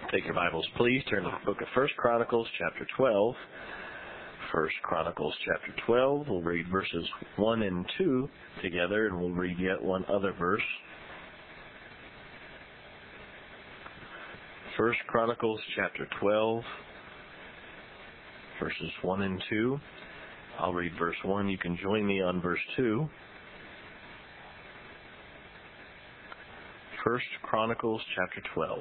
Take your Bibles, please. Turn to the book of 1 Chronicles, chapter 12. 1 Chronicles, chapter 12. We'll read verses 1 and 2 together, and we'll read yet one other verse. 1 Chronicles, chapter 12, verses 1 and 2. I'll read verse 1. You can join me on verse 2. 1 Chronicles, chapter 12.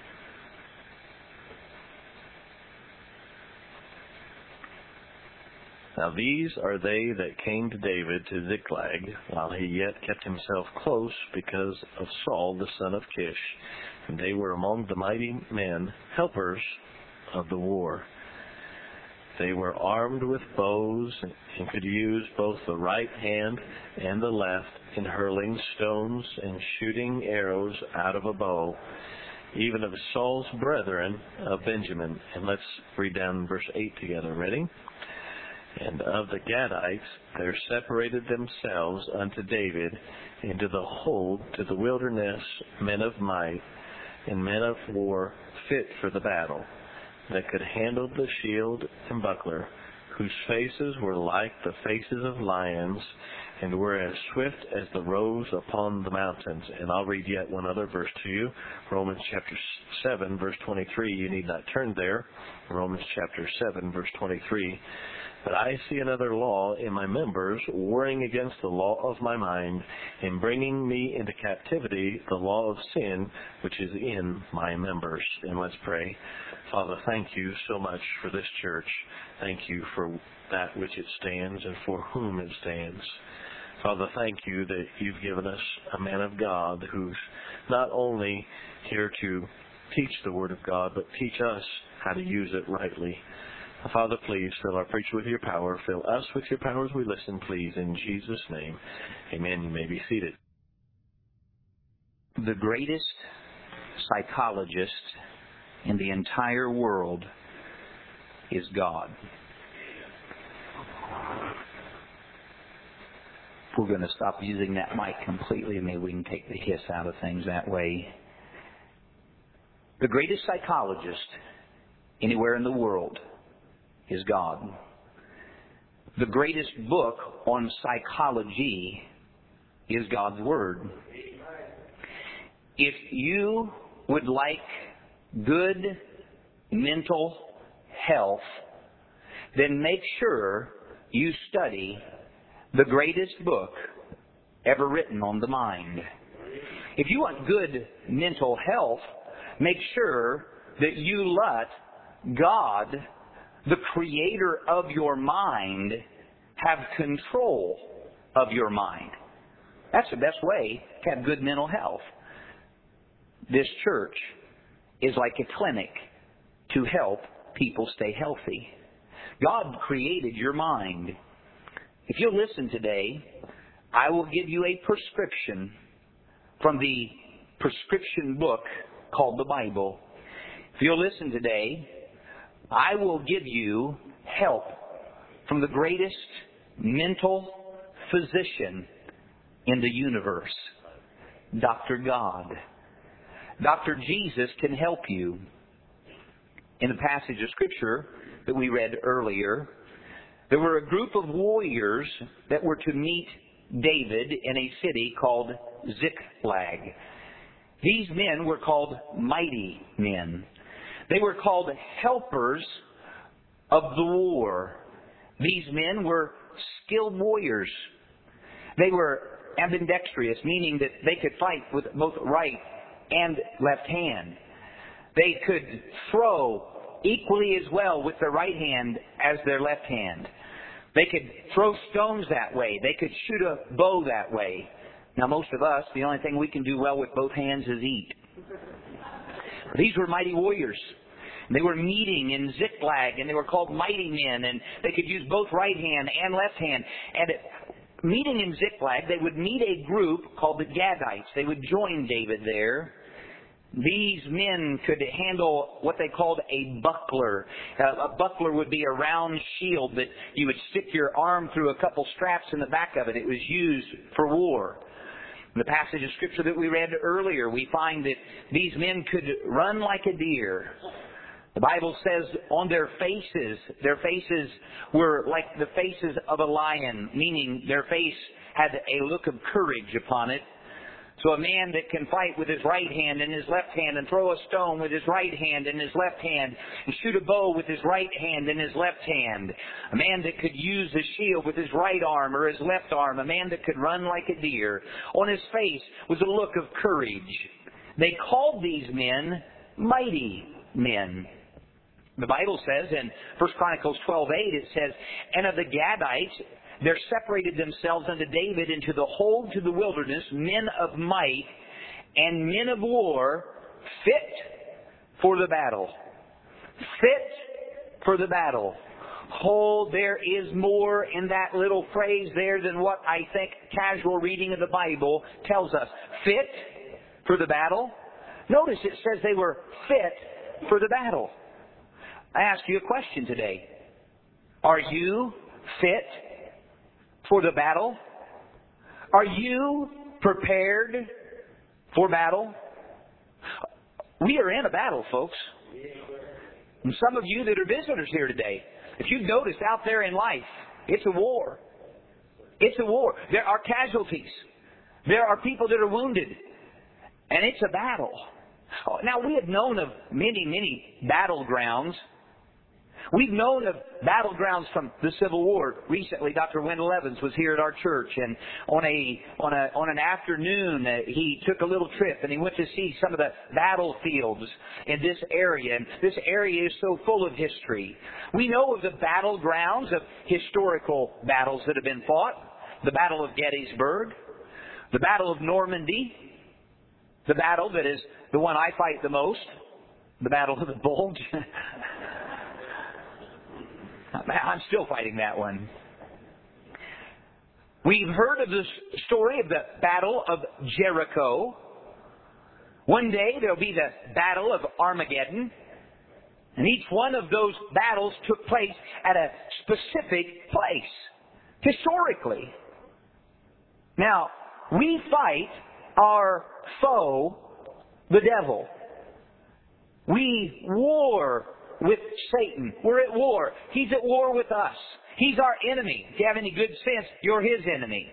Now these are they that came to David to Ziklag, while he yet kept himself close because of Saul the son of Kish. And they were among the mighty men, helpers of the war. They were armed with bows and could use both the right hand and the left in hurling stones and shooting arrows out of a bow, even of Saul's brethren of Benjamin. And let's read down verse 8 together. Ready? And of the Gadites there separated themselves unto David into the hold to the wilderness men of might and men of war fit for the battle, that could handle the shield and buckler, whose faces were like the faces of lions, and were as swift as the roes upon the mountains. And I'll read yet one other verse to you. Romans chapter 7, verse 23. You need not turn there. Romans chapter 7, verse 23. But I see another law in my members, warring against the law of my mind, and bringing me into captivity the law of sin, which is in my members. And let's pray. Father, thank you so much for this church. Thank you for that which it stands and for whom it stands. Father, thank you that you've given us a man of God who's not only here to teach the Word of God, but teach us how to use it rightly. Father, please fill our preacher with your power. Fill us with your power as we listen, please. In Jesus' name, amen. You may be seated. The greatest psychologist in the entire world is God. If we're going to stop using that mic completely, maybe we can take the hiss out of things that way. The greatest psychologist anywhere in the world is God. The greatest book on psychology is God's Word. If you would like good mental health, then make sure you study the greatest book ever written on the mind. If you want good mental health, make sure that you let God, the creator of your mind, have control of your mind. That's the best way to have good mental health. This church is like a clinic to help people stay healthy. God created your mind. If you'll listen today, I will give you a prescription from the prescription book called the Bible. If you'll listen today, I will give you help from the greatest mental physician in the universe, Dr. God. Dr. Jesus can help you. In the passage of Scripture that we read earlier, there were a group of warriors that were to meet David in a city called Ziklag. These men were called mighty men. They were called helpers of the war. These men were skilled warriors. They were ambidextrous, meaning that they could fight with both right and left hand. They could throw equally as well with their right hand as their left hand. They could throw stones that way. They could shoot a bow that way. Now, most of us, the only thing we can do well with both hands is eat. These were mighty warriors. They were meeting in Ziklag, and they were called mighty men, and they could use both right hand and left hand. And meeting in Ziklag, they would meet a group called the Gadites. They would join David there. These men could handle what they called a buckler. A buckler would be a round shield that you would stick your arm through a couple straps in the back of it. It was used for war. In the passage of Scripture that we read earlier, we find that these men could run like a deer. The Bible says on their faces were like the faces of a lion, meaning their face had a look of courage upon it. So a man that can fight with his right hand and his left hand and throw a stone with his right hand and his left hand and shoot a bow with his right hand and his left hand. A man that could use a shield with his right arm or his left arm. A man that could run like a deer. On his face was a look of courage. They called these men mighty men. The Bible says in 1 Chronicles 12:8, it says, "And of the Gadites there separated themselves unto David into the whole to the wilderness men of might and men of war fit for the battle." Fit for the battle. Oh, there is more in that little phrase there than what I think casual reading of the Bible tells us. Fit for the battle. Notice it says they were fit for the battle. I ask you a question today. Are you fit for the battle? Are you prepared for battle? We are in a battle, folks. And some of you that are visitors here today, if you've noticed out there in life, it's a war. It's a war. There are casualties. There are people that are wounded. And it's a battle. Now, we have known of many, many battlegrounds. We've known of battlegrounds from the Civil War. Recently, Dr. Wendell Evans was here at our church, and on an afternoon, he took a little trip, and he went to see some of the battlefields in this area. And this area is so full of history. We know of the battlegrounds of historical battles that have been fought. The Battle of Gettysburg, the Battle of Normandy, the battle that is the one I fight the most, the Battle of the Bulge. I'm still fighting that one. We've heard of the story of the Battle of Jericho. One day there'll be the Battle of Armageddon. And each one of those battles took place at a specific place, historically. Now, we fight our foe, the devil. We war with Satan. We're at war. He's at war with us. He's our enemy. If you have any good sense, you're his enemy.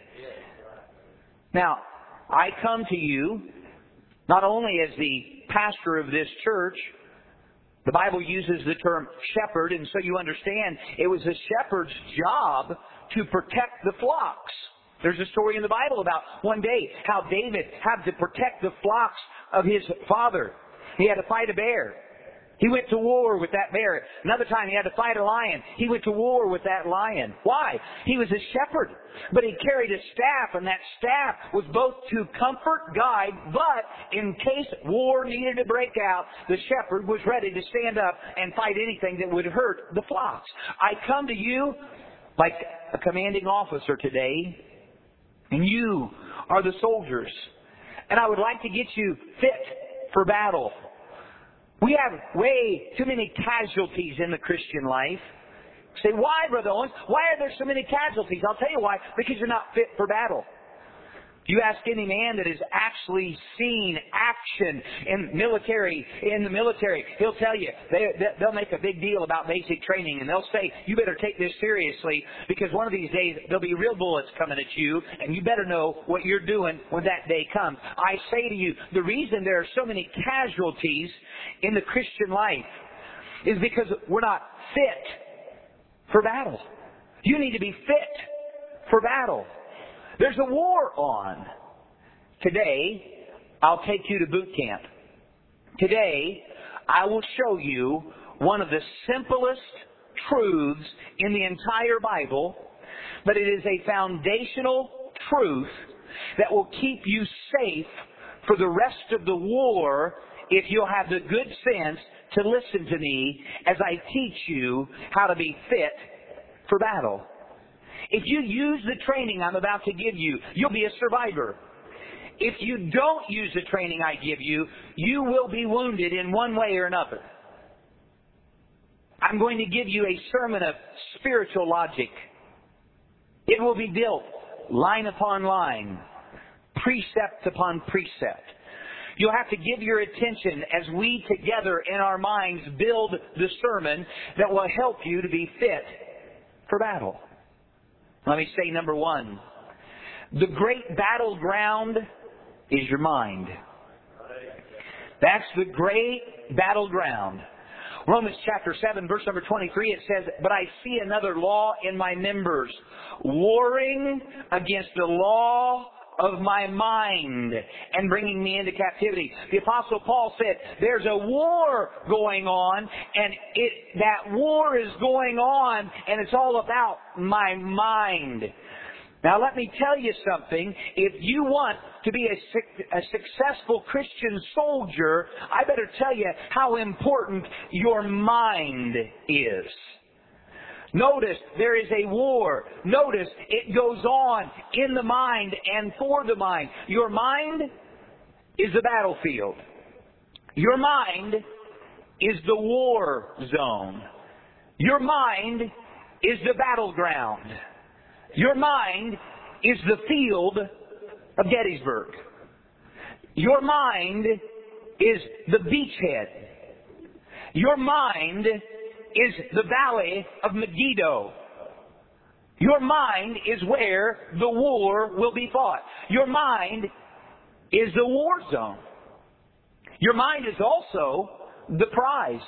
Now, I come to you not only as the pastor of this church. The Bible uses the term shepherd, and so you understand it was a shepherd's job to protect the flocks. There's a story in the Bible about one day how David had to protect the flocks of his father. He had to fight a bear. He went to war with that bear. Another time he had to fight a lion. He went to war with that lion. Why? He was a shepherd. But he carried a staff, and that staff was both to comfort, guide, but in case war needed to break out, the shepherd was ready to stand up and fight anything that would hurt the flocks. I come to you like a commanding officer today, and you are the soldiers. And I would like to get you fit for battle. We have way too many casualties in the Christian life. You say, why, Brother Owens? Why are there so many casualties? I'll tell you why. Because you're not fit for battle. You ask any man that has actually seen action in the military, he'll tell you, they'll make a big deal about basic training, and they'll say, you better take this seriously, because one of these days there'll be real bullets coming at you, and you better know what you're doing when that day comes. I say to you, the reason there are so many casualties in the Christian life is because we're not fit for battle. You need to be fit for battle. There's a war on. Today, I'll take you to boot camp. Today, I will show you one of the simplest truths in the entire Bible, but it is a foundational truth that will keep you safe for the rest of the war if you'll have the good sense to listen to me as I teach you how to be fit for battle. If you use the training I'm about to give you, you'll be a survivor. If you don't use the training I give you, you will be wounded in one way or another. I'm going to give you a sermon of spiritual logic. It will be built line upon line, precept upon precept. You'll have to give your attention as we together in our minds build the sermon that will help you to be fit for battle. Let me say number one. The great battleground is your mind. That's the great battleground. Romans chapter 7, verse number 23, it says, "But I see another law in my members, warring against the law of my mind and bringing me into captivity." The Apostle Paul said, there's a war going on, and that war is going on, and it's all about my mind. Now let me tell you something. If you want to be a successful Christian soldier, I better tell you how important your mind is. Notice there is a war. Notice it goes on in the mind and for the mind. Your mind is the battlefield. Your mind is the war zone. Your mind is the battleground. Your mind is the field of Gettysburg. Your mind is the beachhead. Your mind is the valley of Megiddo. Your mind is where the war will be fought. Your mind is the war zone. Your mind is also the prize.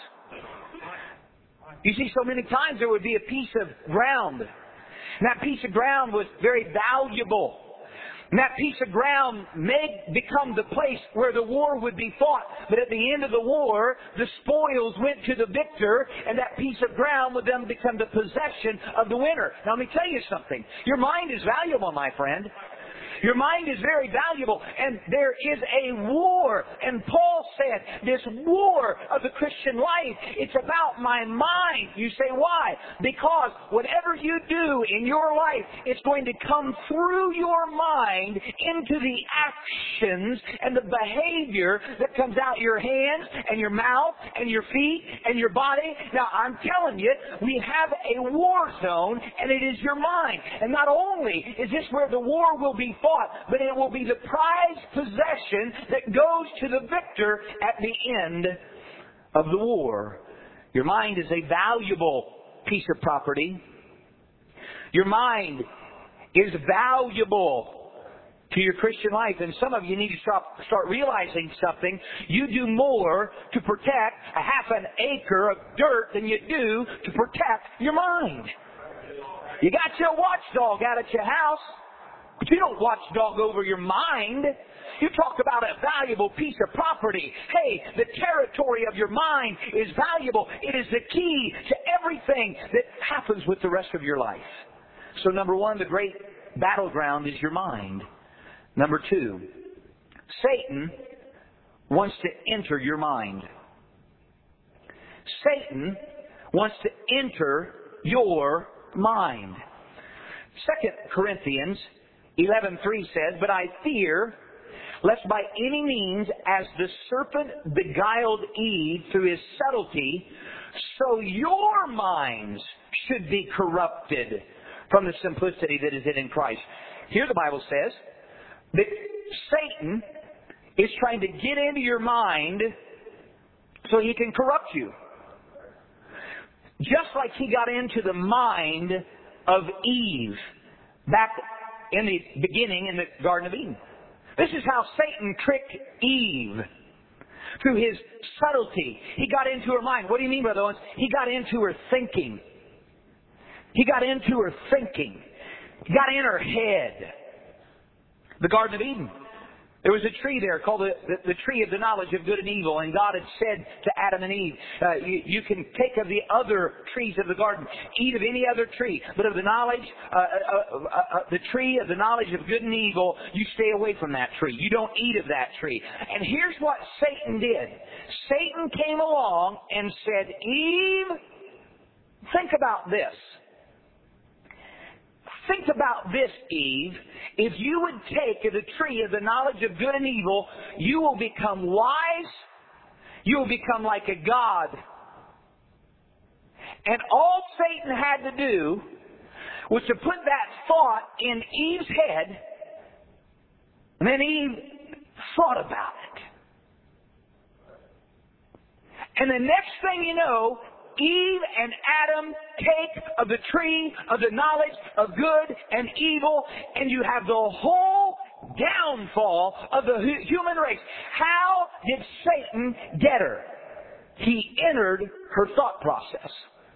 You see, so many times there would be a piece of ground. And that piece of ground was very valuable. And that piece of ground may become the place where the war would be fought. But at the end of the war, the spoils went to the victor, and that piece of ground would then become the possession of the winner. Now let me tell you something. Your mind is valuable, my friend. Your mind is very valuable, and there is a war. And Paul said, this war of the Christian life, it's about my mind. You say, why? Because whatever you do in your life, it's going to come through your mind into the actions and the behavior that comes out your hands and your mouth and your feet and your body. Now, I'm telling you, we have a war zone, and it is your mind. And not only is this where the war will be fought, but it will be the prized possession that goes to the victor at the end of the war. Your mind is a valuable piece of property. Your mind is valuable to your Christian life. And some of you need to start realizing something. You do more to protect a half an acre of dirt than you do to protect your mind. You got your watchdog out at your house, but you don't watchdog over your mind. You talk about a valuable piece of property. Hey, the territory of your mind is valuable. It is the key to everything that happens with the rest of your life. So number one, the great battleground is your mind. Number two, Satan wants to enter your mind. Satan wants to enter your mind. 2 Corinthians 11:3 says, "But I fear, lest by any means, as the serpent beguiled Eve through his subtlety, so your minds should be corrupted from the simplicity that is in Christ." Here the Bible says that Satan is trying to get into your mind so he can corrupt you. Just like he got into the mind of Eve back in the beginning in the Garden of Eden. This is how Satan tricked Eve. Through his subtlety, he got into her mind. What do you mean, Brother Owens? He got into her thinking. He got into her thinking. He got in her head. The Garden of Eden. There was a tree there called the tree of the knowledge of good and evil. And God had said to Adam and Eve, you can take of the other trees of the garden, eat of any other tree, but of the knowledge, the tree of the knowledge of good and evil, you stay away from that tree. You don't eat of that tree. And here's what Satan did. Satan came along and said, Eve, think about this. Think about this, Eve. If you would take of the tree of the knowledge of good and evil, you will become wise. You will become like a god. And all Satan had to do was to put that thought in Eve's head, And then Eve thought about it. And the next thing you know, Eve and Adam take of the tree of the knowledge of good and evil, and you have the whole downfall of the human race. How did Satan get her? He entered her thought process.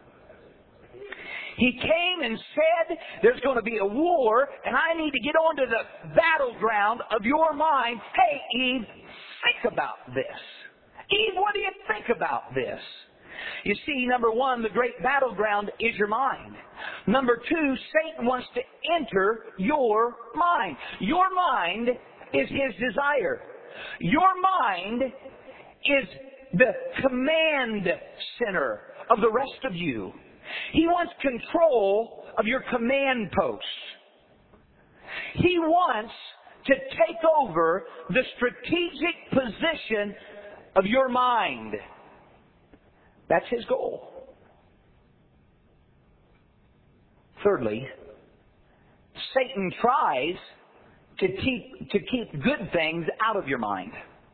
He came and said, there's going to be a war, and I need to get onto the battleground of your mind. Hey, Eve, think about this. Eve, what do you think about this? You see, number one, the great battleground is your mind. Number two, Satan wants to enter your mind. Your mind is his desire. Your mind is the command center of the rest of you. He wants control of your command posts. He wants to take over the strategic position of your mind. That's his goal. Thirdly, Satan tries to keep good things out of your mind.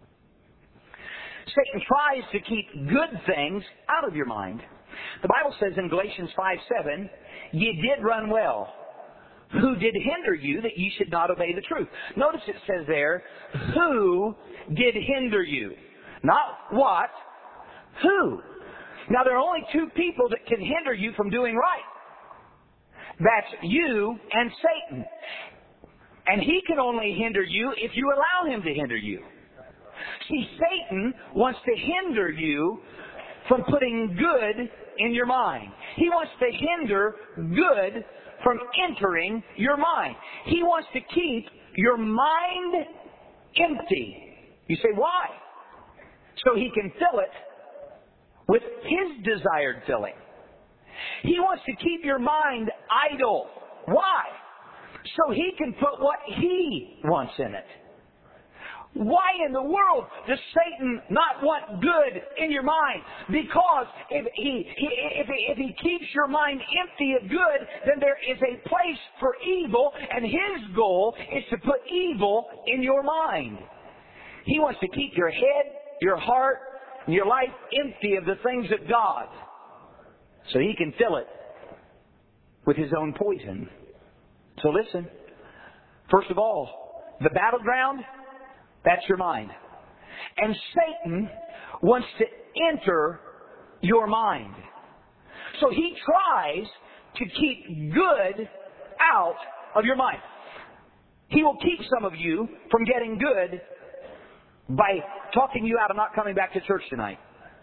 Satan tries to keep good things out of your mind. The Bible says in Galatians 5:7, ye did run well. Who did hinder you that ye should not obey the truth? Notice it says there, who did hinder you? Not what, who? Now there are only two people that can hinder you from doing right. That's you and Satan. And he can only hinder you if you allow him to hinder you. See, Satan wants to hinder you from putting good in your mind. He wants to hinder good from entering your mind. He wants to keep your mind empty. You say, why? So he can fill it with his desired filling. He wants to keep your mind idle. Why? So he can put what he wants in it. Why in the world does Satan not want good in your mind? Because if he keeps your mind empty of good, then there is a place for evil, and his goal is to put evil in your mind. He wants to keep your head, your heart, and your life empty of the things of God, so he can fill it with his own poison. So listen, first of all, the battleground, that's your mind. And Satan wants to enter your mind. So he tries to keep good out of your mind. He will keep some of you from getting good by talking you out of not coming back to church tonight.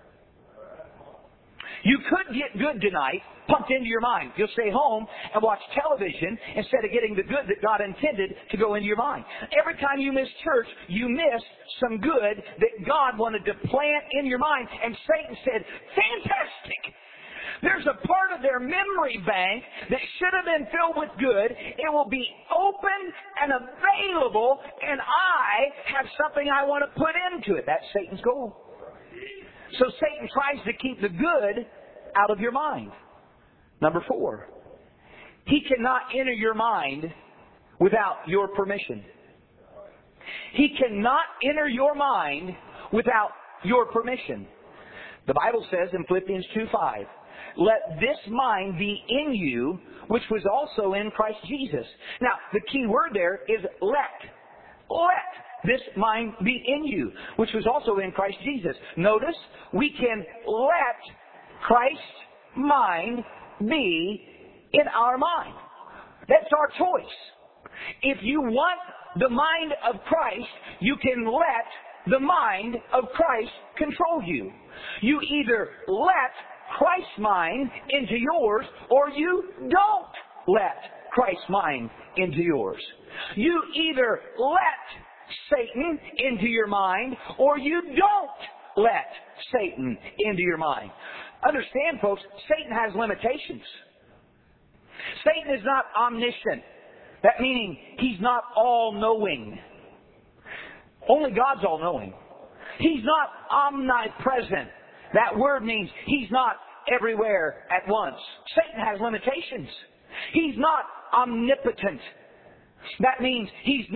You could get good tonight pumped into your mind. You'll stay home and watch television instead of getting the good that God intended to go into your mind. Every time you miss church, you miss some good that God wanted to plant in your mind. And Satan said, fantastic! There's a part of their memory bank that should have been filled with good. It will be open and available, and I have something I want to put into it. That's Satan's goal. So Satan tries to keep the good out of your mind. Number 4, he cannot enter your mind without your permission. He cannot enter your mind without your permission. The Bible says in Philippians 2:5, let this mind be in you, which was also in Christ Jesus. Now, the key word there is let. Let this mind be in you, which was also in Christ Jesus. Notice, we can let Christ's mind be in our mind. That's our choice. If you want the mind of Christ, you can let the mind of Christ control you. You either let Christ's mind into yours, or you don't let Christ's mind into yours. You either let Satan into your mind, or you don't let Satan into your mind. Understand, folks, Satan has limitations. Satan is not omniscient. That meaning he's not all-knowing. Only God's all-knowing. He's not omnipresent. That word means he's not everywhere at once. Satan has limitations. He's not omnipotent. That means he's not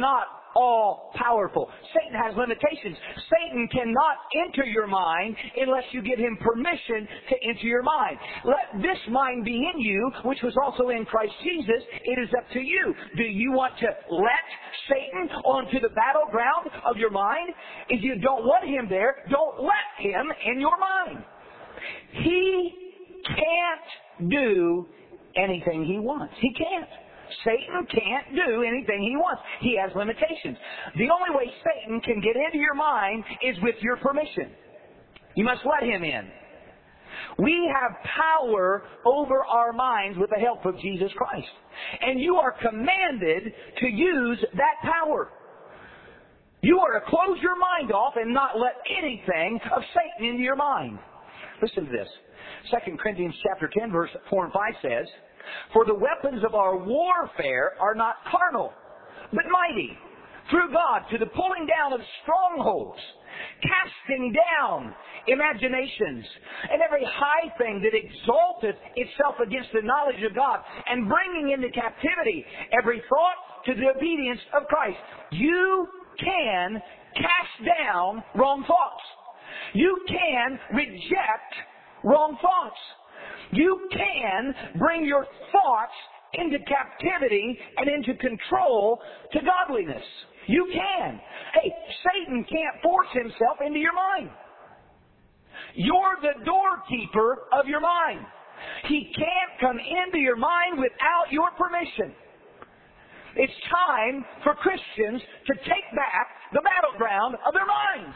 all-powerful. Satan has limitations. Satan cannot enter your mind unless you give him permission to enter your mind. Let this mind be in you, which was also in Christ Jesus. It is up to you. Do you want to let Satan onto the battleground of your mind? If you don't want him there, don't let him in your mind. He can't do anything he wants. He can't. Satan can't do anything he wants. He has limitations. The only way Satan can get into your mind is with your permission. You must let him in. We have power over our minds with the help of Jesus Christ. And you are commanded to use that power. You are to close your mind off and not let anything of Satan into your mind. Listen to this. 2 Corinthians chapter 10, verse 4 and 5 says, "For the weapons of our warfare are not carnal, but mighty, through God to the pulling down of strongholds, casting down imaginations, and every high thing that exalteth itself against the knowledge of God, and bringing into captivity every thought to the obedience of Christ." You can cast down wrong thoughts. You can reject wrong thoughts. You can bring your thoughts into captivity and into control to godliness. You can. Hey, Satan can't force himself into your mind. You're the doorkeeper of your mind. He can't come into your mind without your permission. It's time for Christians to take back the battleground of their minds.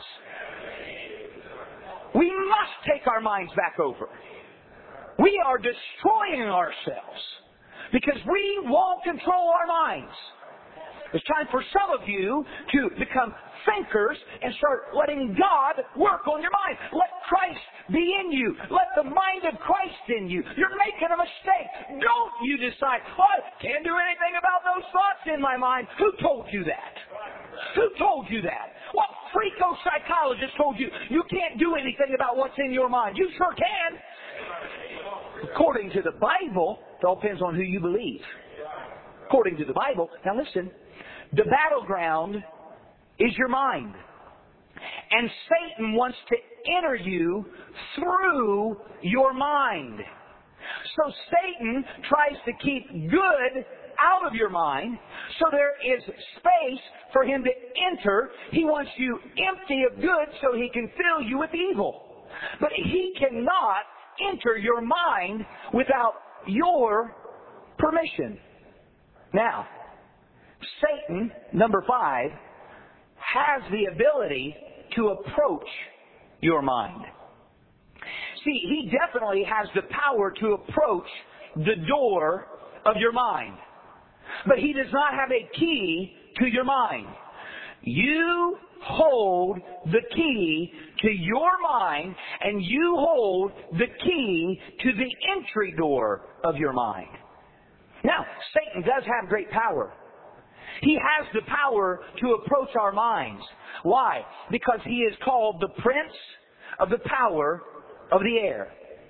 We must take our minds back over. We are destroying ourselves because we won't control our minds. It's time for some of you to become thinkers and start letting God work on your mind. Let Christ be in you. Let the mind of Christ in you. You're making a mistake. Don't you decide, I can't do anything about those thoughts in my mind. Who told you that? Who told you that? What freako psychologist told you you can't do anything about what's in your mind? You sure can. According to the Bible, it all depends on who you believe. According to the Bible, now listen, the battleground is your mind. And Satan wants to enter you through your mind. So Satan tries to keep good out of your mind, so there is space for him to enter. He wants you empty of good so he can fill you with evil. But he cannot enter your mind without your permission. Now, Satan, number 5, has the ability to approach your mind. See, he definitely has the power to approach the door of your mind. But he does not have a key to your mind. You hold the key to your mind, and you hold the key to the entry door of your mind. Now, Satan does have great power. He has the power to approach our minds. Why? Because he is called the prince of the power of the air.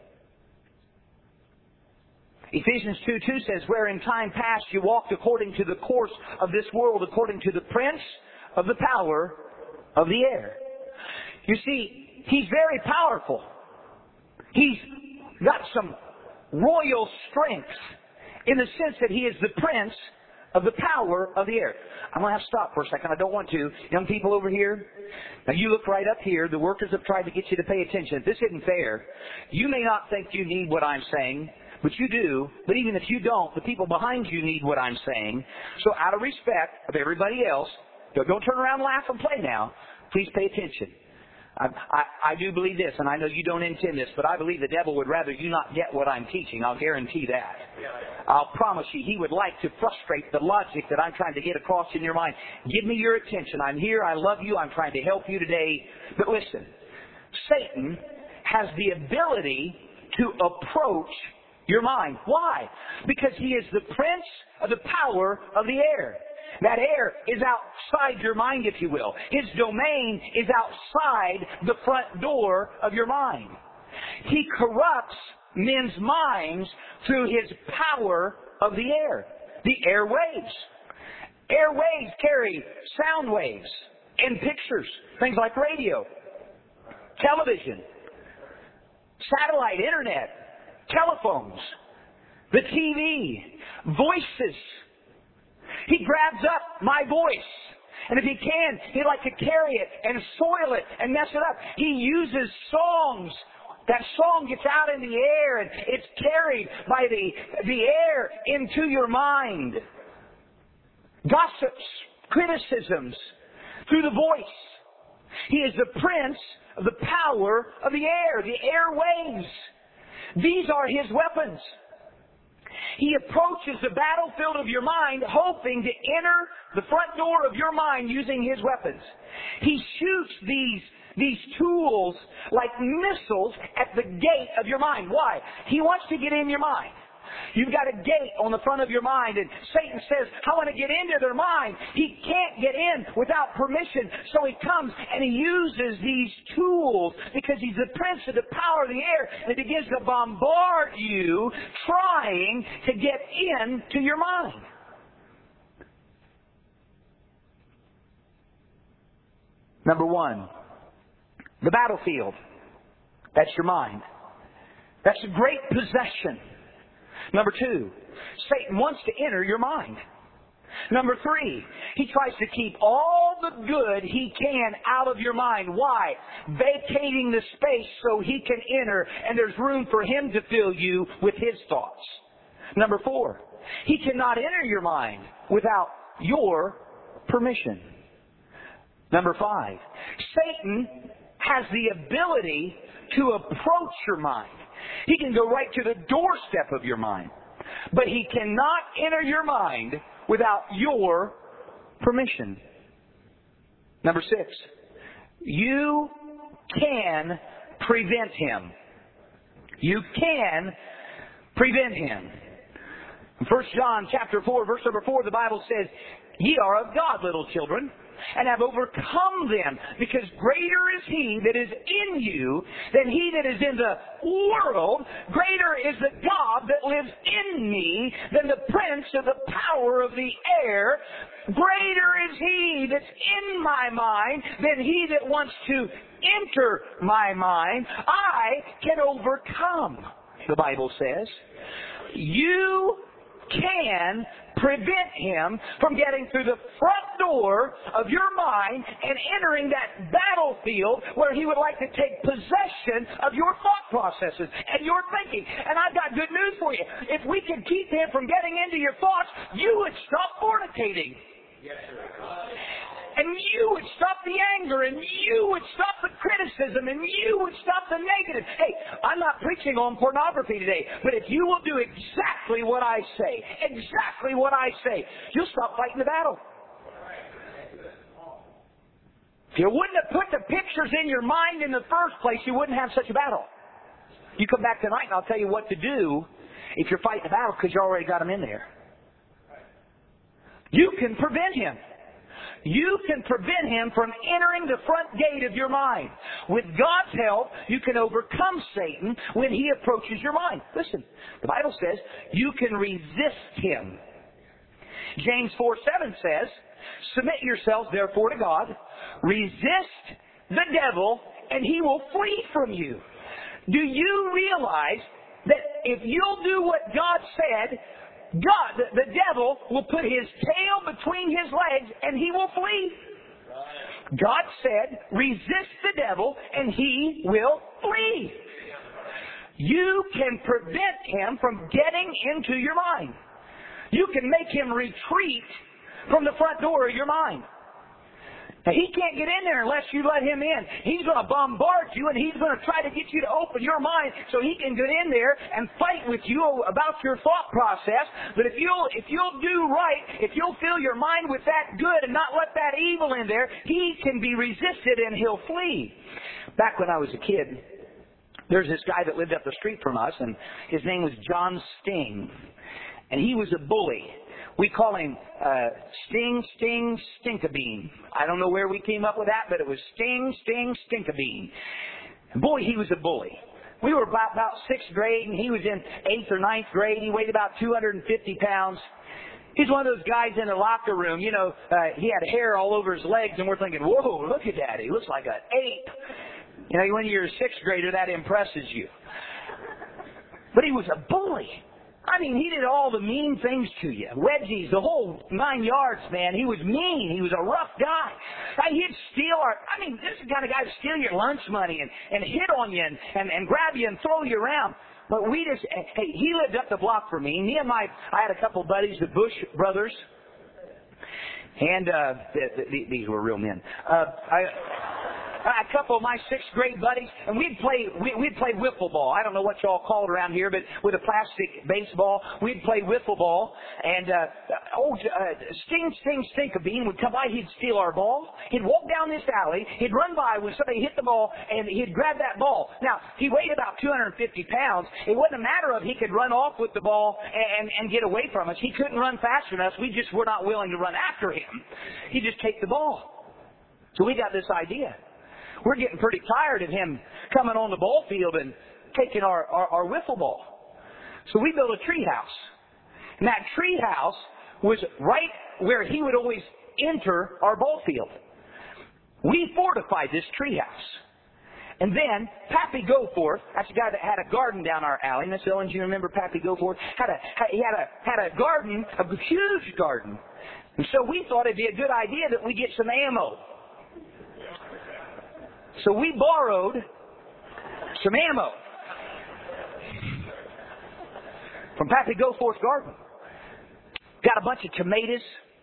Ephesians 2:2 says, "Where in time past you walked according to the course of this world, according to the prince of the power of the air." You see, he's very powerful. He's got some royal strength in the sense that he is the prince of the power of the air. I'm going to have to stop for a second. I don't want to. Young people over here, now you look right up here. The workers have tried to get you to pay attention. This isn't fair. You may not think you need what I'm saying, but you do. But even if you don't, the people behind you need what I'm saying. So out of respect of everybody else, don't turn around and laugh and play now. Please pay attention. I do believe this, and I know you don't intend this, but I believe the devil would rather you not get what I'm teaching. I'll guarantee that. I'll promise you, he would like to frustrate the logic that I'm trying to get across in your mind. Give me your attention. I'm here. I love you. I'm trying to help you today. But listen, Satan has the ability to approach your mind. Why? Because he is the prince of the power of the air. That air is outside your mind, if you will. His domain is outside the front door of your mind. He corrupts men's minds through his power of the air, the airwaves. Airwaves carry sound waves and pictures, things like radio, television, satellite, internet, telephones, the TV, voices. He grabs up my voice. And if he can, he'd like to carry it and soil it and mess it up. He uses songs. That song gets out in the air and it's carried by the air into your mind. Gossips, criticisms, through the voice. He is the prince of the power of the air, the airwaves. These are his weapons. He approaches the battlefield of your mind hoping to enter the front door of your mind using his weapons. He shoots these tools like missiles at the gate of your mind. Why? He wants to get in your mind. You've got a gate on the front of your mind, and Satan says, I want to get into their mind. He can't get in without permission, so he comes and he uses these tools because he's the prince of the power of the air, and he begins to bombard you trying to get into your mind. Number one, the battlefield. That's your mind. That's a great possession. Number two, Satan wants to enter your mind. Number three, he tries to keep all the good he can out of your mind. Why? Vacating the space so he can enter and there's room for him to fill you with his thoughts. Number four, he cannot enter your mind without your permission. Number five, Satan has the ability to approach your mind. He can go right to the doorstep of your mind. But he cannot enter your mind without your permission. Number six, you can prevent him. You can prevent him. In 1 John chapter 4, verse number 4, the Bible says, Ye are of God, little children, and have overcome them, because greater is he that is in you than he that is in the world. Greater is the God that lives in me than the prince of the power of the air. Greater is he that's in my mind than he that wants to enter my mind. I can overcome, the Bible says. You can prevent him from getting through the front door of your mind and entering that battlefield where he would like to take possession of your thought processes and your thinking. And I've got good news for you. If we could keep him from getting into your thoughts, you would stop fornicating. Yes, sir. And you would stop the anger, and you would stop the criticism, and you would stop the negative. Hey, I'm not preaching on pornography today, but if you will do exactly what I say, you'll stop fighting the battle. If you wouldn't have put the pictures in your mind in the first place, you wouldn't have such a battle. You come back tonight, and I'll tell you what to do if you're fighting the battle, because you already got them in there. You can prevent him. You can prevent him from entering the front gate of your mind. With God's help, you can overcome Satan when he approaches your mind. Listen, the Bible says you can resist him. James 4:7 says, Submit yourselves therefore to God, resist the devil, and he will flee from you. Do you realize that if you'll do what God said, God, the devil, will put his tail between his legs and he will flee? God said, resist the devil and he will flee. You can prevent him from getting into your mind. You can make him retreat from the front door of your mind. Now, he can't get in there unless you let him in. He's going to bombard you, and he's going to try to get you to open your mind so he can get in there and fight with you about your thought process. But if you'll do right, if you'll fill your mind with that good and not let that evil in there, he can be resisted and he'll flee. Back when I was a kid, there's this guy that lived up the street from us, and his name was John Sting. And he was a bully. We call him Sting, Stinkabean. I don't know where we came up with that, but it was Sting, Stinkabean. Boy, he was a bully. We were about 6th grade, and he was in 8th or 9th grade. He weighed about 250 pounds. He's one of those guys in the locker room, he had hair all over his legs, and we're thinking, whoa, look at that. He looks like an ape. When you're a sixth grader, that impresses you. But he was a bully. He did all the mean things to you. Wedgies, the whole 9 yards, man. He was mean. He was a rough guy. He'd steal this is the kind of guy to steal your lunch money and hit on you and grab you and throw you around. But he lived up the block for me. I had a couple buddies, the Bush brothers. And these were real men. A couple of my sixth grade buddies, and we'd play wiffle ball. I don't know what y'all call it around here, but with a plastic baseball, we'd play wiffle ball. And Stinkabean would come by. He'd steal our ball. He'd walk down this alley. He'd run by when somebody hit the ball, and he'd grab that ball. Now he weighed about 250 pounds. It wasn't a matter of he could run off with the ball and get away from us. He couldn't run fast enough. We just were not willing to run after him. He'd just take the ball. So we got this idea. We're getting pretty tired of him coming on the ball field and taking our wiffle ball. So we built a tree house. And that tree house was right where he would always enter our ball field. We fortified this tree house. And then Pappy Goforth, that's the guy that had a garden down our alley. Miss Owens, you remember Pappy Goforth? He had a garden, a huge garden. And so we thought it'd be a good idea that we get some ammo. So we borrowed some ammo from Pappy Goforth's garden. Got a bunch of tomatoes.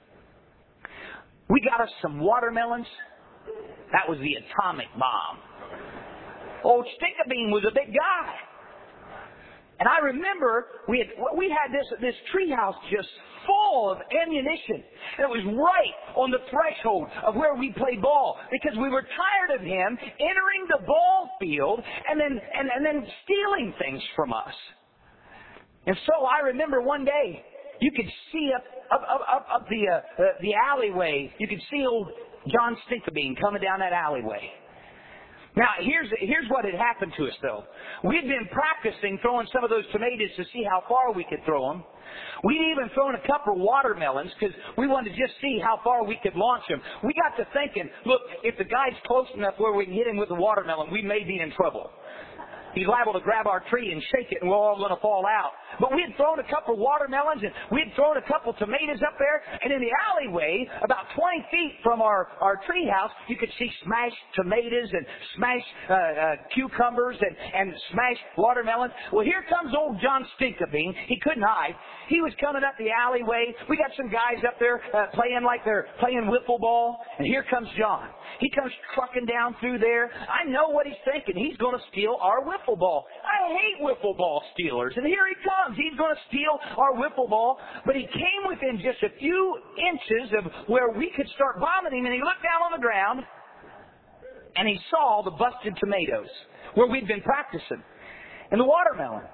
We got us some watermelons. That was the atomic bomb. Old Stinkabean was a big guy. And I remember we had this treehouse just full of ammunition. And it was right on the threshold of where we played ball because we were tired of him entering the ball field and then stealing things from us. And so I remember one day you could see up the alleyway. You could see old John Stinkabean coming down that alleyway. Now, here's what had happened to us, though. We'd been practicing throwing some of those tomatoes to see how far we could throw them. We'd even thrown a couple of watermelons because we wanted to just see how far we could launch them. We got to thinking, look, if the guy's close enough where we can hit him with a watermelon, we may be in trouble. He's liable to grab our tree and shake it, and we're all going to fall out. But we had thrown a couple of watermelons, and we had thrown a couple of tomatoes up there. And in the alleyway, about 20 feet from our tree house, you could see smashed tomatoes and smashed cucumbers and smashed watermelons. Well, here comes old John Stinkabean. He couldn't hide. He was coming up the alleyway. We got some guys up there playing like they're playing wiffle ball. And here comes John. He comes trucking down through there. I know what he's thinking. He's going to steal our wiffle ball. I hate wiffle ball stealers. And here he comes. He's going to steal our wiffle ball. But he came within just a few inches of where we could start bombing him. And he looked down on the ground. And he saw the busted tomatoes where we'd been practicing. And the watermelon.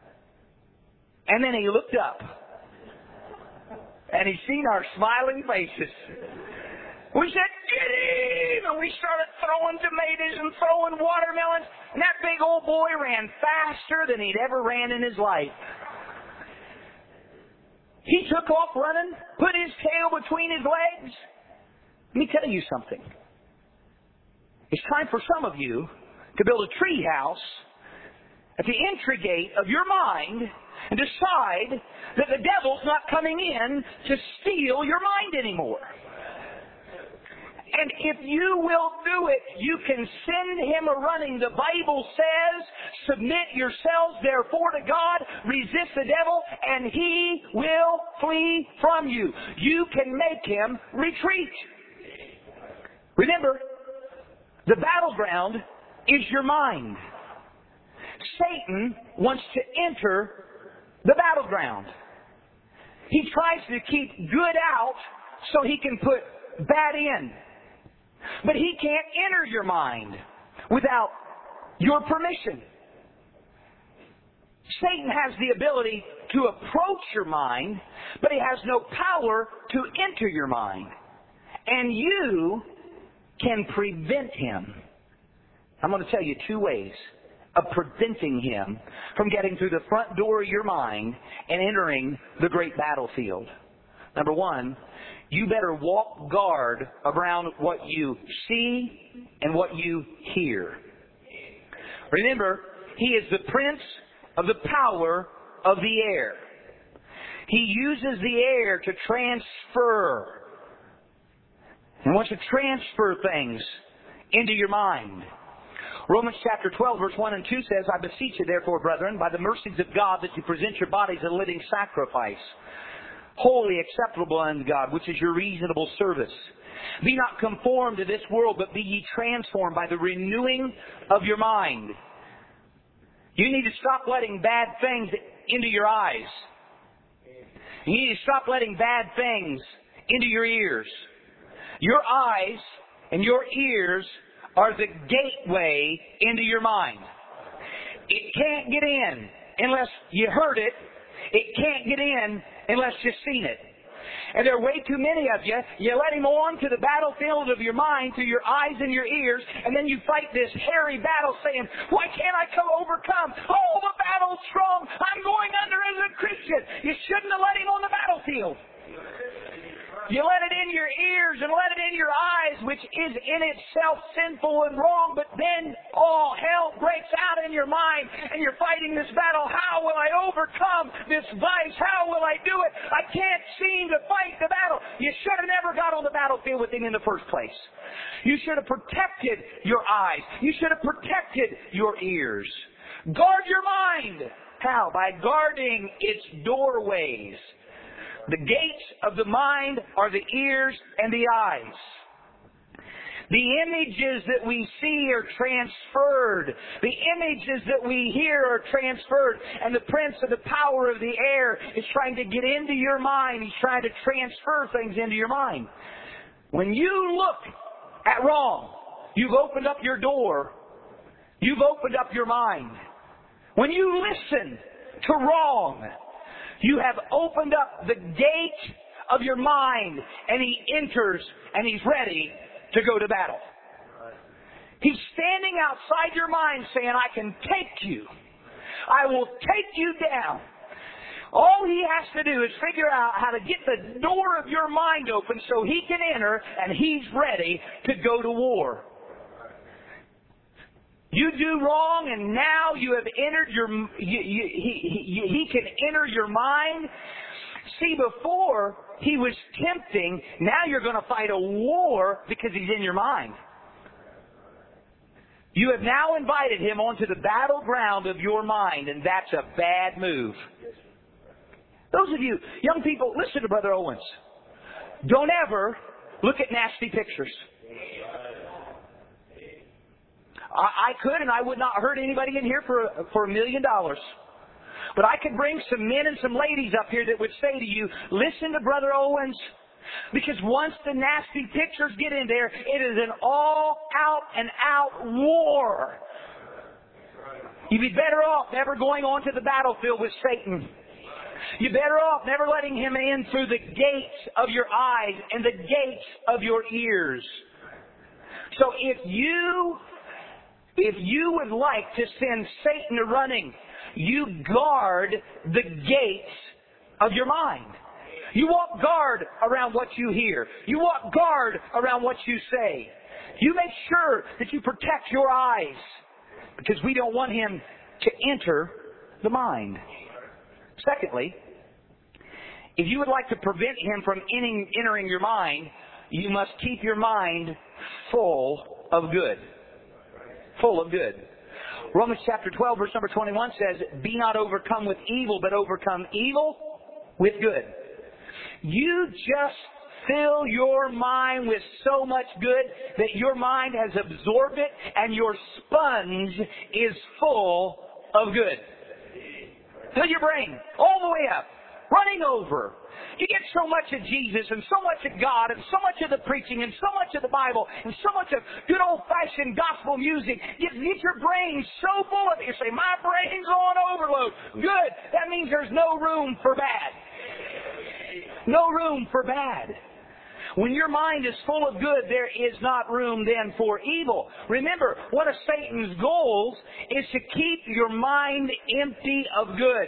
And then he looked up. And he seen our smiling faces. We said, get him! And we started throwing tomatoes and throwing watermelons. And that big old boy ran faster than he'd ever ran in his life. He took off running, put his tail between his legs. Let me tell you something. It's time for some of you to build a tree house at the entry gate of your mind and decide that the devil's not coming in to steal your mind anymore. And if you will do it, you can send him a-running. The Bible says, submit yourselves therefore to God, resist the devil, and he will flee from you. You can make him retreat. Remember, the battleground is your mind. Satan wants to enter the battleground. He tries to keep good out so he can put bad in. But he can't enter your mind without your permission. Satan has the ability to approach your mind, but he has no power to enter your mind. And you can prevent him. I'm going to tell you 2 ways of preventing him from getting through the front door of your mind and entering the great battlefield. Number one, you better walk guard around what you see and what you hear. Remember, he is the prince of the power of the air. He uses the air to transfer. He wants to transfer things into your mind. Romans chapter 12, verse 1 and 2 says, I beseech you, therefore, brethren, by the mercies of God, that you present your bodies a living sacrifice, holy, acceptable unto God, which is your reasonable service. Be not conformed to this world, but be ye transformed by the renewing of your mind. You need to stop letting bad things into your eyes. You need to stop letting bad things into your ears. Your eyes and your ears are the gateway into your mind. It can't get in unless you heard it. It can't get in unless you've seen it. And there are way too many of you. You let him on to the battlefield of your mind through your eyes and your ears, and then you fight this hairy battle saying, why can't I overcome? Oh, the battle's strong. I'm going under as a Christian. You shouldn't have let him on the battlefield. You let it in your ears and let it in your eyes, which is in itself sinful and wrong, but then all hell breaks out in your mind and you're fighting this battle. How will I overcome this vice? How will I do it? I can't seem to fight the battle. You should have never got on the battlefield with him in the first place. You should have protected your eyes. You should have protected your ears. Guard your mind. How? By guarding its doorways. The gates of the mind are the ears and the eyes. The images that we see are transferred. The images that we hear are transferred. And the prince of the power of the air is trying to get into your mind. He's trying to transfer things into your mind. When you look at wrong, you've opened up your door. You've opened up your mind. When you listen to wrong, you have opened up the gate of your mind, and he enters and he's ready to go to battle. He's standing outside your mind saying, I can take you. I will take you down. All he has to do is figure out how to get the door of your mind open so he can enter, and he's ready to go to war. You do wrong, and now you have entered your. He can enter your mind. See, before he was tempting. Now you're going to fight a war because he's in your mind. You have now invited him onto the battleground of your mind, and that's a bad move. Those of you young people, listen to Brother Owens. Don't ever look at nasty pictures. I could, and I would not hurt anybody in here for $1 million. But I could bring some men and some ladies up here that would say to you, listen to Brother Owens, because once the nasty pictures get in there, it is an all-out and out war. You'd be better off never going onto the battlefield with Satan. You're better off never letting him in through the gates of your eyes and the gates of your ears. So if you would like to send Satan running, you guard the gates of your mind. You walk guard around what you hear. You walk guard around what you say. You make sure that you protect your eyes, because we don't want him to enter the mind. Secondly, if you would like to prevent him from entering your mind, you must keep your mind full of good. Full of good. Romans chapter 12, verse number 21 says, be not overcome with evil, but overcome evil with good. You just fill your mind with so much good that your mind has absorbed it and your sponge is full of good. Fill your brain all the way up, running over. You get so much of Jesus and so much of God and so much of the preaching and so much of the Bible and so much of good old-fashioned gospel music. You get your brain so full of it. You say, my brain's on overload. Good. That means there's no room for bad. No room for bad. When your mind is full of good, there is not room then for evil. Remember, one of Satan's goals is to keep your mind empty of good.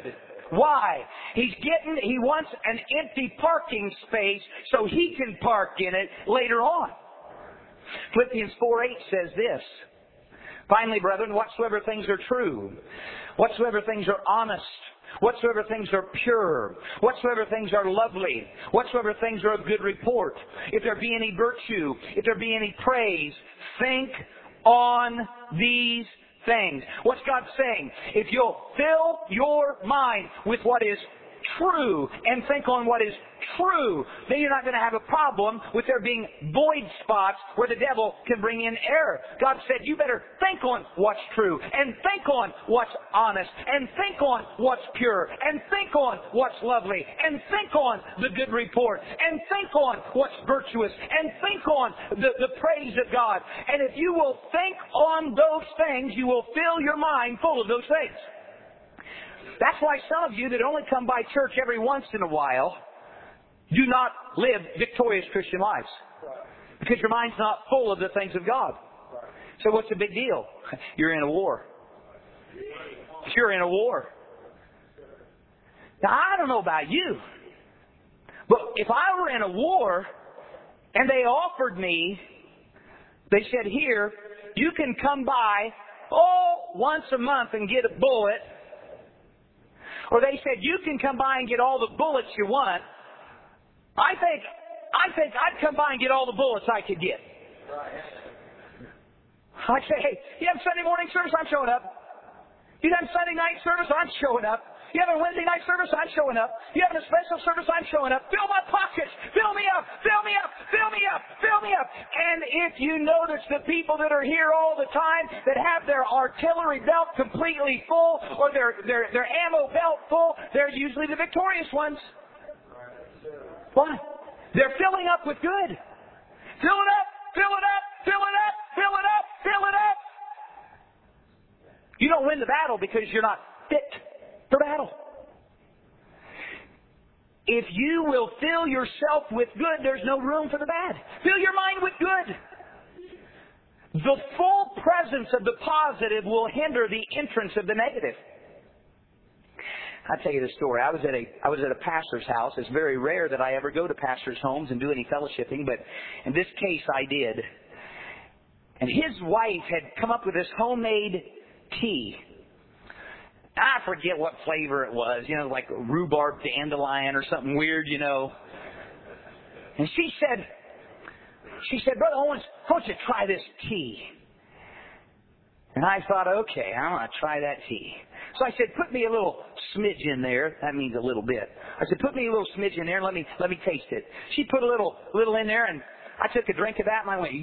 Why? He wants an empty parking space so he can park in it later on. Philippians 4:8 says this. Finally, brethren, whatsoever things are true, whatsoever things are honest, whatsoever things are pure, whatsoever things are lovely, whatsoever things are of good report, if there be any virtue, if there be any praise, think on these things. What's God saying? If you'll fill your mind with what is true and think on what is true, then you're not going to have a problem with there being void spots where the devil can bring in error. God said, you better think on what's true, and think on what's honest, and think on what's pure, and think on what's lovely, and think on the good report, and think on what's virtuous, and think on the praise of God. And if you will think on those things, you will fill your mind full of those things. That's why some of you that only come by church every once in a while do not live victorious Christian lives. Because your mind's not full of the things of God. So what's the big deal? You're in a war. You're in a war. Now, I don't know about you, but if I were in a war and they offered me, they said, here, you can come by, once a month and get a bullet. Or they said, you can come by and get all the bullets you want. I think I'd come by and get all the bullets I could get. I'd say, hey, you have Sunday morning service? I'm showing up. You have Sunday night service? I'm showing up. You have a Wednesday night service? I'm showing up. You have a special service? I'm showing up. Fill my pockets. Fill me up. Fill me up. Fill me up. Fill me up. And if you notice the people that are here all the time that have their artillery belt completely full or their ammo belt full, they're usually the victorious ones. Why? They're filling up with good. Fill it up. Fill it up. Fill it up. Fill it up. Fill it up. You don't win the battle because you're not fit for battle. If you will fill yourself with good, there's no room for the bad. Fill your mind with good. The full presence of the positive will hinder the entrance of the negative. I'll tell you the story. I was at a pastor's house. It's very rare that I ever go to pastors' homes and do any fellowshipping, but in this case I did. And his wife had come up with this homemade tea. I forget what flavor it was, like rhubarb dandelion or something weird, And she said, Brother Owens, why don't you try this tea? And I thought, okay, I'm going to try that tea. So I said, put me a little smidge in there. That means a little bit. I said, put me a little smidge in there and let me taste it. She put a little in there, and I took a drink of that, and I went,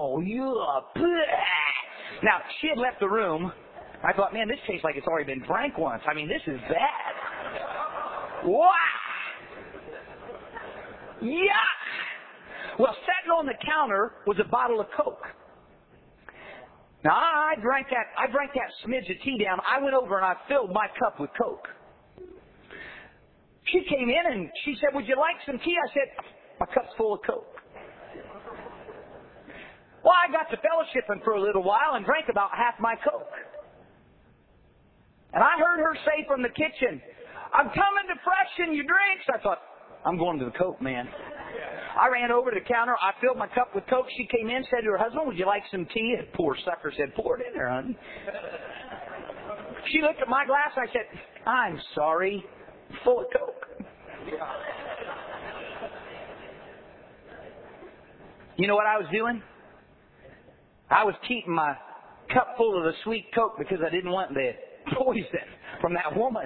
Now, she had left the room. I thought, man, this tastes like it's already been drank once. I mean, this is bad. Wow! Yeah! Well, sitting on the counter was a bottle of Coke. Now, I drank that smidge of tea down. I went over and I filled my cup with Coke. She came in and she said, would you like some tea? I said, my cup's full of Coke. Well, I got to fellowshipping for a little while and drank about half my Coke. And I heard her say from the kitchen, I'm coming to freshen your drinks. I thought, I'm going to the Coke, man. I ran over to the counter. I filled my cup with Coke. She came in, said to her husband, would you like some tea? And poor sucker said, pour it in there, honey. She looked at my glass. I said, I'm sorry, full of Coke. You know what I was doing? I was keeping my cup full of the sweet Coke because I didn't want the poison from that woman.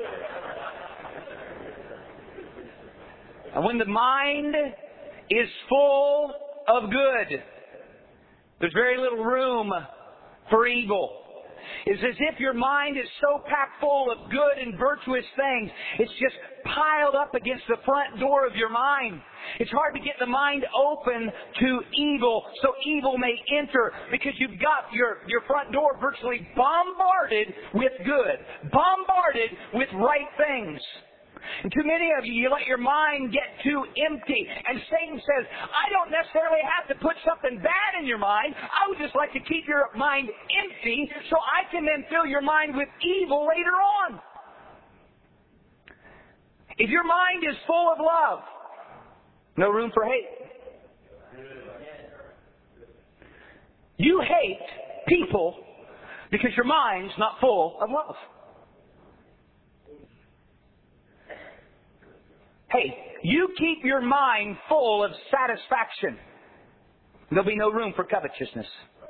And when the mind is full of good, there's very little room for evil. It's as if your mind is so packed full of good and virtuous things, it's just piled up against the front door of your mind. It's hard to get the mind open to evil so evil may enter because you've got your front door virtually bombarded with good, bombarded with right things. And too many of you let your mind get too empty. And Satan says, I don't necessarily have to put something bad in your mind. I would just like to keep your mind empty so I can then fill your mind with evil later on. If your mind is full of love, no room for hate. You hate people because your mind's not full of love. Hey, you keep your mind full of satisfaction. There'll be no room for covetousness.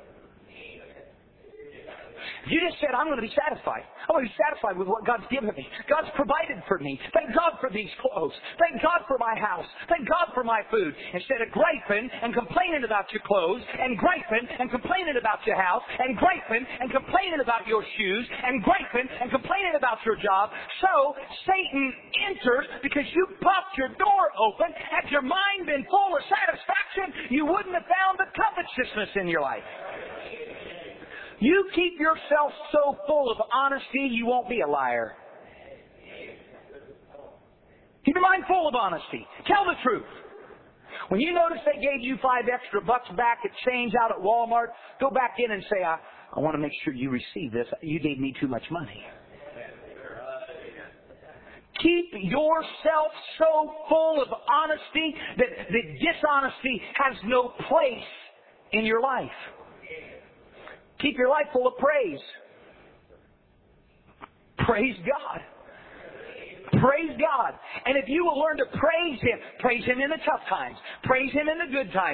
You just said, I'm going to be satisfied. I want to be satisfied with what God's given me. God's provided for me. Thank God for these clothes. Thank God for my house. Thank God for my food. Instead of griping and complaining about your clothes, and griping and complaining about your house, and griping and complaining about your shoes, and griping and complaining about your job. So Satan enters because you popped your door open. Had your mind been full of satisfaction, you wouldn't have found the covetousness in your life. You keep yourself so full of honesty, you won't be a liar. Keep your mind full of honesty. Tell the truth. When you notice they gave you $5 extra back at change out at Walmart, go back in and say, I want to make sure you receive this. You gave me too much money. Keep yourself so full of honesty that dishonesty has no place in your life. Keep your life full of praise. Praise God. Praise God. And if you will learn to praise Him in the tough times, praise Him in the good times,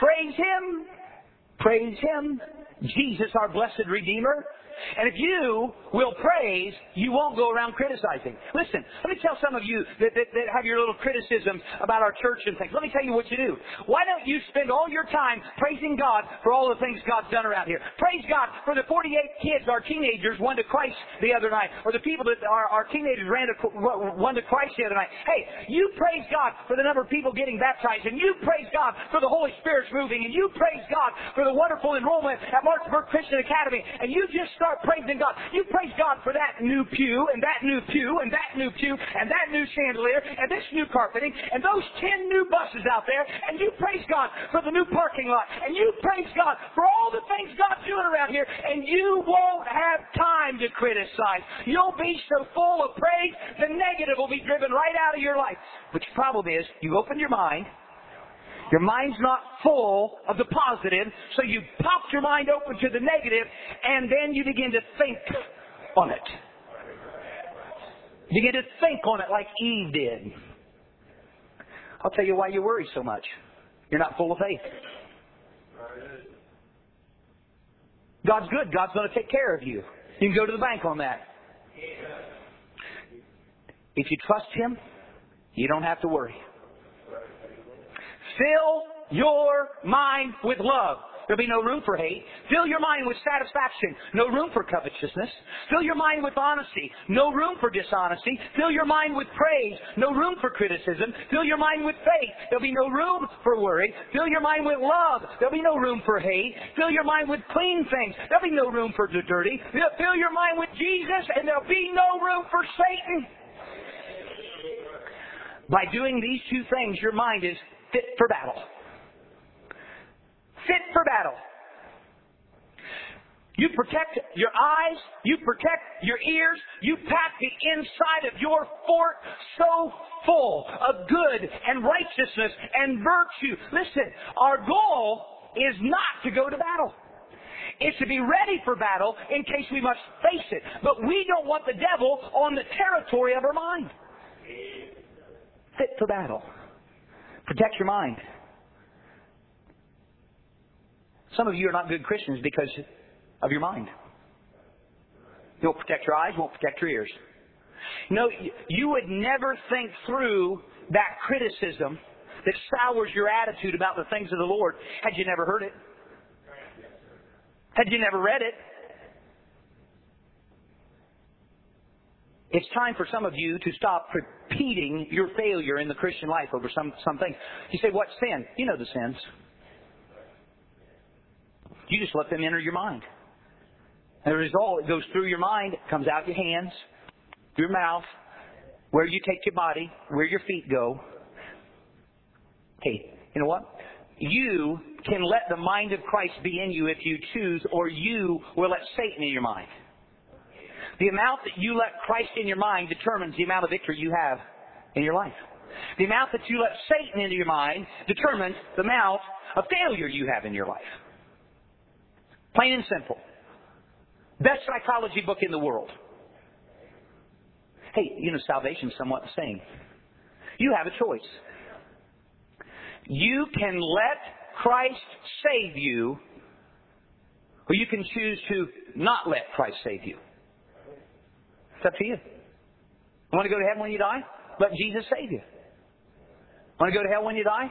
praise Him, Jesus, our blessed Redeemer. And if you will praise, you won't go around criticizing. Listen, let me tell some of you that have your little criticisms about our church and things. Let me tell you what you do. Why don't you spend all your time praising God for all the things God's done around here? Praise God for the 48 kids, our teenagers, won to Christ the other night. Or the people that our teenagers won to Christ the other night. Hey, you praise God for the number of people getting baptized. And you praise God for the Holy Spirit's moving. And you praise God for the wonderful enrollment at Martinsburg Christian Academy. And you just start praising God. You praise God for that new pew, and that new pew, and that new pew, and that new chandelier, and this new carpeting, and those 10 new buses out there, and you praise God for the new parking lot, and you praise God for all the things God's doing around here, and you won't have time to criticize. You'll be so full of praise, the negative will be driven right out of your life. But the problem is, you open your mind. Your mind's not full of the positive, so you pop your mind open to the negative, and then you begin to think on it. You begin to think on it like Eve did. I'll tell you why you worry so much. You're not full of faith. God's good. God's going to take care of you. You can go to the bank on that. If you trust Him, you don't have to worry. Fill your mind with love. There'll be no room for hate. Fill your mind with satisfaction. No room for covetousness. Fill your mind with honesty. No room for dishonesty. Fill your mind with praise. No room for criticism. Fill your mind with faith. There'll be no room for worry. Fill your mind with love. There'll be no room for hate. Fill your mind with clean things. There'll be no room for the dirty. Fill your mind with Jesus, and there'll be no room for Satan. By doing these two things, your mind is fit for battle. Fit for battle. You protect your eyes. You protect your ears. You pack the inside of your fort so full of good and righteousness and virtue. Listen, our goal is not to go to battle. It's to be ready for battle in case we must face it. But we don't want the devil on the territory of our mind. Fit for battle. Protect your mind. Some of you are not good Christians because of your mind. You won't protect your eyes, you won't protect your ears. No, you would never think through that criticism that sours your attitude about the things of the Lord had you never heard it. Had you never read it. It's time for some of you to stop repeating your failure in the Christian life over some things. You say, what sin? You know the sins. You just let them enter your mind. And the result, it goes through your mind, comes out your hands, through your mouth, where you take your body, where your feet go. Hey, you know what? You can let the mind of Christ be in you if you choose, or you will let Satan in your mind. The amount that you let Christ in your mind determines the amount of victory you have in your life. The amount that you let Satan into your mind determines the amount of failure you have in your life. Plain and simple. Best psychology book in the world. Hey, salvation's somewhat the same. You have a choice. You can let Christ save you, or you can choose to not let Christ save you. It's up to you. You want to go to heaven when you die? Let Jesus save you. Want to go to hell when you die?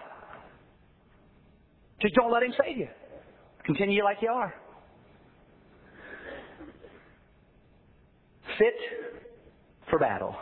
Just don't let Him save you. Continue like you are. Fit for battle.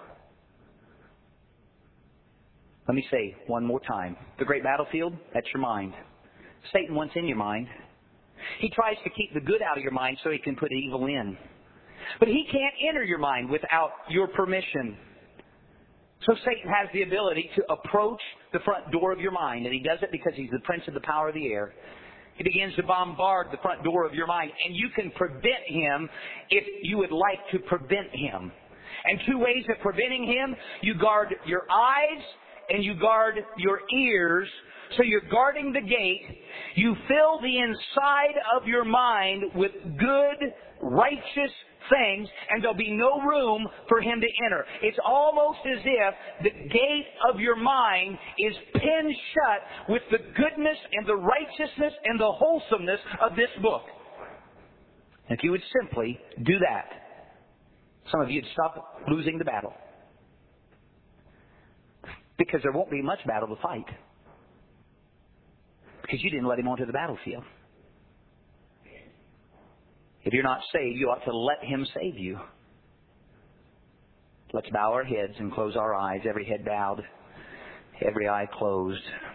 Let me say one more time. The great battlefield, that's your mind. Satan wants in your mind. He tries to keep the good out of your mind so he can put evil in. But he can't enter your mind without your permission. So Satan has the ability to approach the front door of your mind, and he does it because he's the prince of the power of the air. He begins to bombard the front door of your mind, and you can prevent him if you would like to prevent him. And two ways of preventing him: you guard your eyes and you guard your ears. So you're guarding the gate. You fill the inside of your mind with good, righteous things, and there'll be no room for him to enter. It's almost as if the gate of your mind is pinned shut with the goodness and the righteousness and the wholesomeness of this book. If you would simply do that, some of you would stop losing the battle. Because there won't be much battle to fight. Because you didn't let him onto the battlefield. If you're not saved, you ought to let him save you. Let's bow our heads and close our eyes, every head bowed, every eye closed.